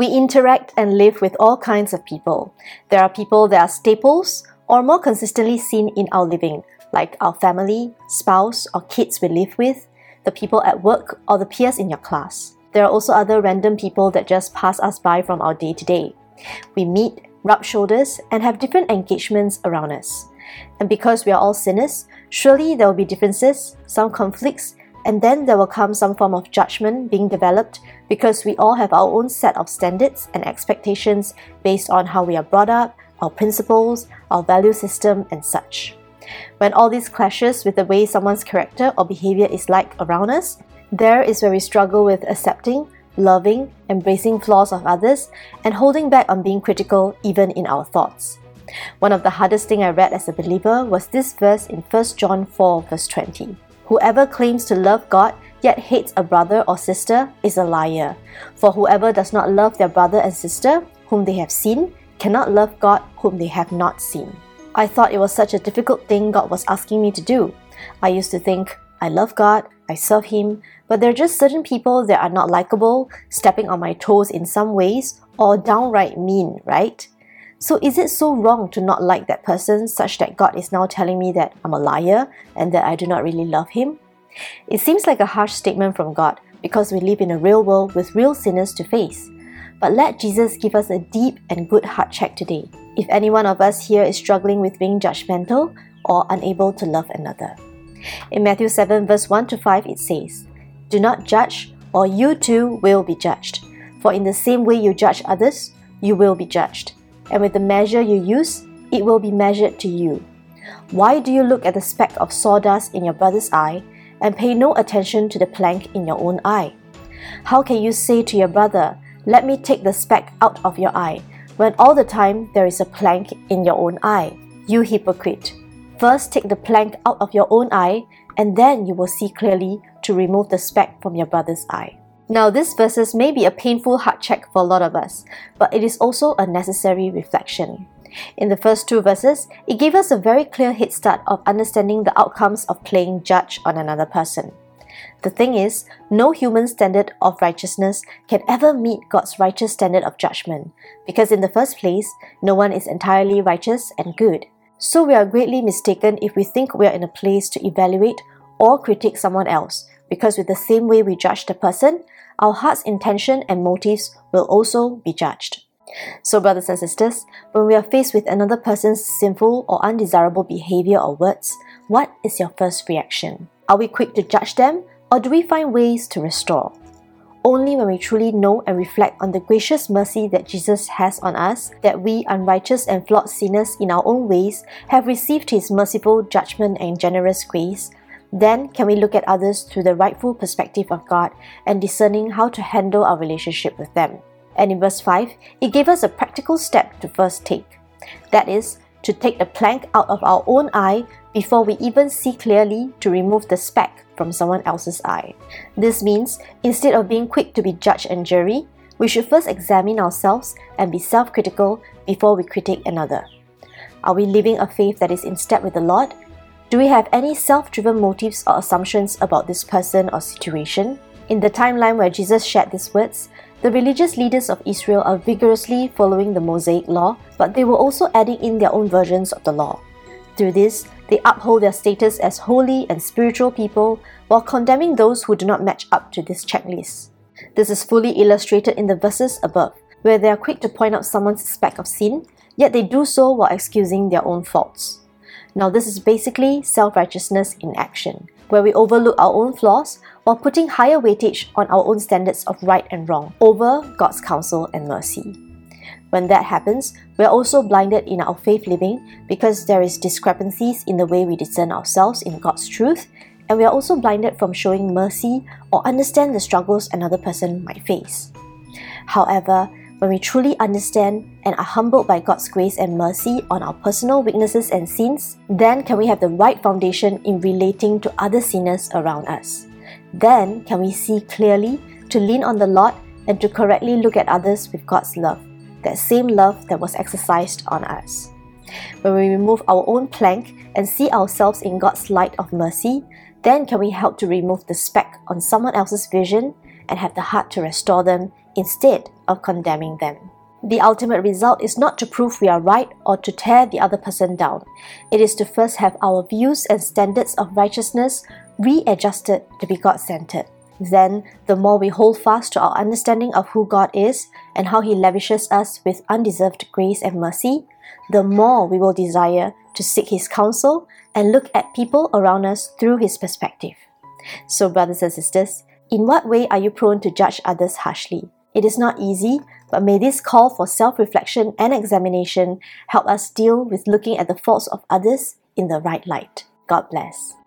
We interact and live with all kinds of people. There are people that are staples or more consistently seen in our living, like our family, spouse, or kids we live with, the people at work, or the peers in your class. There are also other random people that just pass us by from our day to day. We meet, rub shoulders, and have different engagements around us. And because we are all sinners, surely there will be differences, some conflicts, and then there will come some form of judgment being developed because we all have our own set of standards and expectations based on how we are brought up, our principles, our value system, and such. When all this clashes with the way someone's character or behavior is like around us, there is where we struggle with accepting, loving, embracing flaws of others, and holding back on being critical even in our thoughts. One of the hardest things I read as a believer was this verse in 1 John 4 verse 20. Whoever claims to love God yet hates a brother or sister is a liar. For whoever does not love their brother and sister whom they have seen cannot love God whom they have not seen. I thought it was such a difficult thing God was asking me to do. I used to think, I love God, I serve Him, but there are just certain people that are not likable, stepping on my toes in some ways, or downright mean, right? So is it so wrong to not like that person such that God is now telling me that I'm a liar and that I do not really love Him? It seems like a harsh statement from God because we live in a real world with real sinners to face. But let Jesus give us a deep and good heart check today, if any one of us here is struggling with being judgmental or unable to love another. In Matthew 7 verse 1 to 5 it says, "Do not judge, or you too will be judged. For in the same way you judge others, you will be judged. And with the measure you use, it will be measured to you. Why do you look at the speck of sawdust in your brother's eye and pay no attention to the plank in your own eye? How can you say to your brother, 'Let me take the speck out of your eye,' when all the time there is a plank in your own eye? You hypocrite! First take the plank out of your own eye, and then you will see clearly to remove the speck from your brother's eye." Now, these verses may be a painful heart check for a lot of us, but it is also a necessary reflection. In the first two verses, it gave us a very clear head start of understanding the outcomes of playing judge on another person. The thing is, no human standard of righteousness can ever meet God's righteous standard of judgment, because in the first place, no one is entirely righteous and good. So we are greatly mistaken if we think we are in a place to evaluate or critique someone else, because with the same way we judge the person, our heart's intention and motives will also be judged. So brothers and sisters, when we are faced with another person's sinful or undesirable behavior or words, what is your first reaction? Are we quick to judge them, or do we find ways to restore? Only when we truly know and reflect on the gracious mercy that Jesus has on us, that we, unrighteous and flawed sinners in our own ways, have received His merciful judgment and generous grace, then can we look at others through the rightful perspective of God and discerning how to handle our relationship with them. And in verse 5, it gave us a practical step to first take. That is, to take the plank out of our own eye before we even see clearly to remove the speck from someone else's eye. This means, instead of being quick to be judge and jury, we should first examine ourselves and be self-critical before we critique another. Are we living a faith that is in step with the Lord? Do we have any self-driven motives or assumptions about this person or situation? In the timeline where Jesus shared these words, the religious leaders of Israel are vigorously following the Mosaic law, but they were also adding in their own versions of the law. Through this, they uphold their status as holy and spiritual people while condemning those who do not match up to this checklist. This is fully illustrated in the verses above, where they are quick to point out someone's speck of sin, yet they do so while excusing their own faults. Now this is basically self-righteousness in action, where we overlook our own flaws while putting higher weightage on our own standards of right and wrong over God's counsel and mercy. When that happens, we are also blinded in our faith living because there is discrepancies in the way we discern ourselves in God's truth, and we are also blinded from showing mercy or understand the struggles another person might face. However, when we truly understand and are humbled by God's grace and mercy on our personal weaknesses and sins, then can we have the right foundation in relating to other sinners around us. Then can we see clearly to lean on the Lord and to correctly look at others with God's love, that same love that was exercised on us. When we remove our own plank and see ourselves in God's light of mercy, then can we help to remove the speck on someone else's vision and have the heart to restore them instead of condemning them. The ultimate result is not to prove we are right or to tear the other person down. It is to first have our views and standards of righteousness readjusted to be God-centered. Then, the more we hold fast to our understanding of who God is and how He lavishes us with undeserved grace and mercy, the more we will desire to seek His counsel and look at people around us through His perspective. So, brothers and sisters, in what way are you prone to judge others harshly? It is not easy, but may this call for self-reflection and examination help us deal with looking at the faults of others in the right light. God bless.